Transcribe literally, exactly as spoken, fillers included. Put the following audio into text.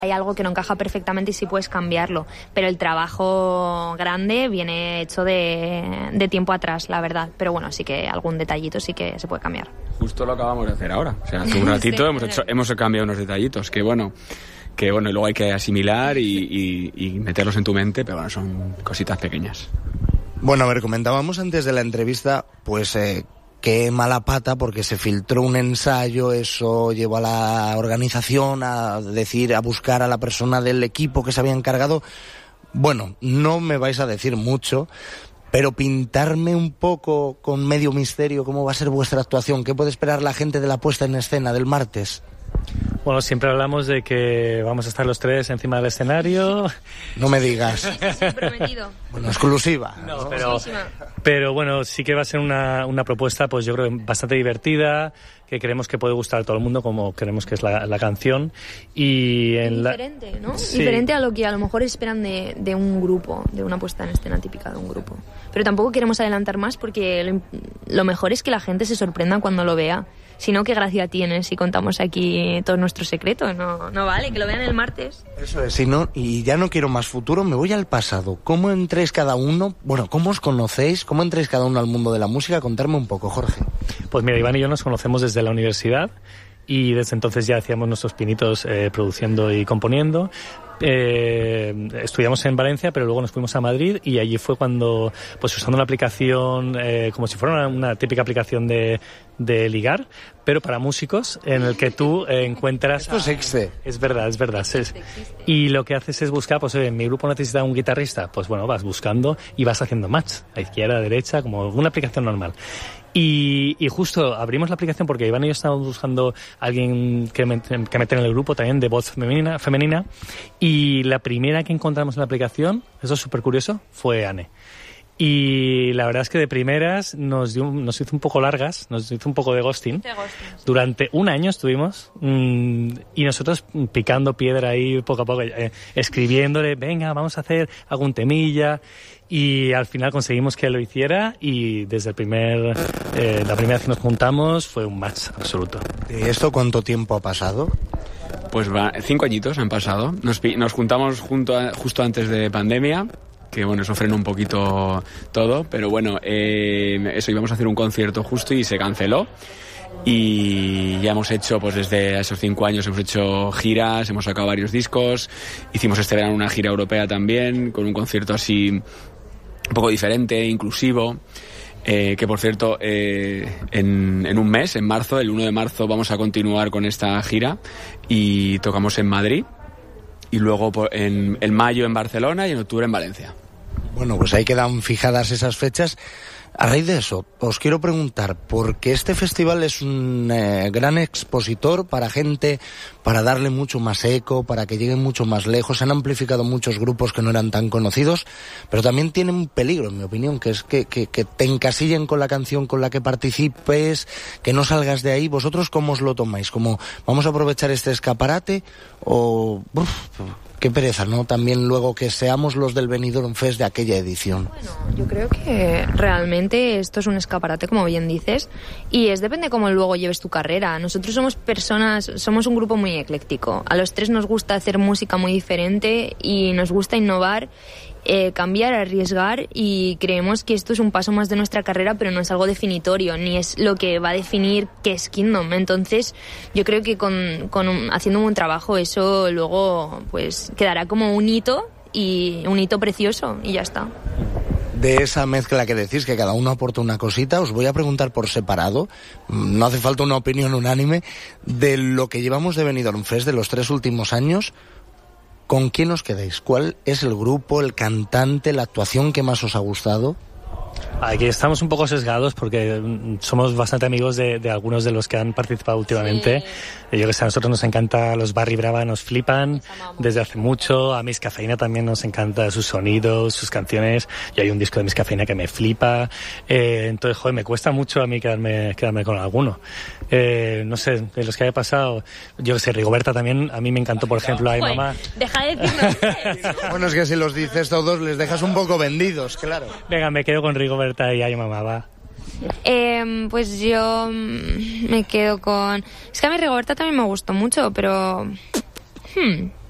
hay algo que no encaja perfectamente y sí puedes cambiarlo, pero el trabajo grande viene hecho de, de tiempo atrás, la verdad, pero bueno, sí que algún detallito sí que se puede cambiar. Justo lo acabamos de hacer ahora, o sea, hace un ratito sí, hemos, hecho, hemos cambiado unos detallitos que bueno, que bueno, y luego hay que asimilar y, y, y meterlos en tu mente, pero bueno, son cositas pequeñas. Bueno, a ver, comentábamos antes de la entrevista, pues eh, qué mala pata porque se filtró un ensayo, eso llevó a la organización a decir, a buscar a la persona del equipo que se había encargado. Bueno, no me vais a decir mucho, pero pintarme un poco con medio misterio cómo va a ser vuestra actuación, qué puede esperar la gente de la puesta en escena del martes. Bueno, siempre hablamos de que vamos a estar los tres encima del escenario. No me digas. Prometido. Bueno, exclusiva. No, pero, pero bueno, sí que va a ser una, una propuesta, pues yo creo, bastante divertida, que creemos que puede gustar a todo el mundo, como creemos que es la, la canción. Y en diferente, la... ¿no? Sí. Diferente a lo que a lo mejor esperan de, de un grupo, de una puesta en escena típica de un grupo. Pero tampoco queremos adelantar más porque lo, lo mejor es que la gente se sorprenda cuando lo vea. Si no, ¿qué gracia tiene si contamos aquí todos nuestros secretos? No, no vale, que lo vean el martes. Eso es, si no, y ya no quiero más futuro, me voy al pasado. ¿Cómo entréis cada uno? Bueno, ¿cómo os conocéis? ¿Cómo entréis cada uno al mundo de la música? Contarme un poco, Jorge. Pues mira, Iván y yo nos conocemos desde la universidad y desde entonces ya hacíamos nuestros pinitos eh, produciendo y componiendo. Eh, estudiamos en Valencia, pero luego nos fuimos a Madrid y allí fue cuando, pues usando una aplicación, eh, como si fuera una, una típica aplicación de, de ligar, pero para músicos, en el que tú eh, encuentras... Esto existe. Es verdad, es verdad. Es, y lo que haces es buscar, pues oye, mi grupo necesita un guitarrista, pues bueno, vas buscando y vas haciendo match, a izquierda, a derecha, como una aplicación normal. Y, y justo abrimos la aplicación porque Iván y yo estábamos buscando a alguien que, met, que meter en el grupo también de voz femenina, femenina y la primera que encontramos en la aplicación, eso es súper curioso, fue Anne. Y la verdad es que de primeras nos, dio, nos hizo un poco largas, nos hizo un poco de ghosting. De ghosting. Durante un año estuvimos mmm, y nosotros picando piedra ahí poco a poco, eh, escribiéndole, venga, vamos a hacer algún temilla. Y al final conseguimos que lo hiciera y desde el primer, eh, la primera vez que nos juntamos fue un match absoluto. ¿Y esto cuánto tiempo ha pasado? Pues va, cinco añitos han pasado. Nos, nos juntamos junto a, justo antes de pandemia, que bueno, eso frenó un poquito todo, pero bueno, eh, eso íbamos a hacer un concierto justo y se canceló. Y ya hemos hecho, pues desde esos cinco años hemos hecho giras, hemos sacado varios discos, hicimos este verano una gira europea también, con un concierto así un poco diferente, inclusivo, eh, que por cierto, eh, en, en un mes, en marzo, el uno de marzo, vamos a continuar con esta gira y tocamos en Madrid y luego en, en mayo en Barcelona y en octubre en Valencia. Bueno, pues ahí quedan fijadas esas fechas. A raíz de eso, os quiero preguntar, porque este festival es un eh, gran expositor para gente, para darle mucho más eco, para que lleguen mucho más lejos. Se han amplificado muchos grupos que no eran tan conocidos, pero también tiene un peligro, en mi opinión, que es que, que, que te encasillen con la canción con la que participes, que no salgas de ahí. ¿Vosotros cómo os lo tomáis? ¿Cómo vamos a aprovechar este escaparate o...? Uf, qué pereza, ¿no? También luego que seamos los del Benidorm Fest de aquella edición. Bueno, yo creo que realmente esto es un escaparate, como bien dices, y es depende cómo luego lleves tu carrera. Nosotros somos personas, somos un grupo muy ecléctico. A los tres nos gusta hacer música muy diferente y nos gusta innovar, eh, cambiar, arriesgar, y creemos que esto es un paso más de nuestra carrera, pero no es algo definitorio, ni es lo que va a definir qué es Kingdom. Entonces, yo creo que con, con un, haciendo un buen trabajo, eso luego pues quedará como un hito, y un hito precioso, y ya está. De esa mezcla que decís, que cada uno aporta una cosita, os voy a preguntar por separado, no hace falta una opinión unánime, de lo que llevamos de Benidorm Fest de los tres últimos años. ¿Con quién os quedáis? ¿Cuál es el grupo, el cantante, la actuación que más os ha gustado? Aquí estamos un poco sesgados porque somos bastante amigos de, de algunos de los que han participado últimamente. Sí. Yo que sé, a nosotros nos encanta los Barry Brava, nos flipan desde hace mucho. A Miss Cafeína también nos encanta sus sonidos, sus canciones. Y hay un disco de Miss Cafeína que me flipa. Eh, entonces, joder, me cuesta mucho a mí quedarme, quedarme con alguno. Eh, no sé, de los que haya pasado, yo que sé, Rigoberta también, a mí me encantó, por ejemplo, Ay Mamá. Deja de decirnos eso. Bueno, es que si los dices todos, les dejas un poco vendidos, claro. Venga, me quedo con Rigoberta y Ay Mamá, va. Eh, pues yo me quedo con... Es que a mí Rigoberta también me gustó mucho, pero... Hmm.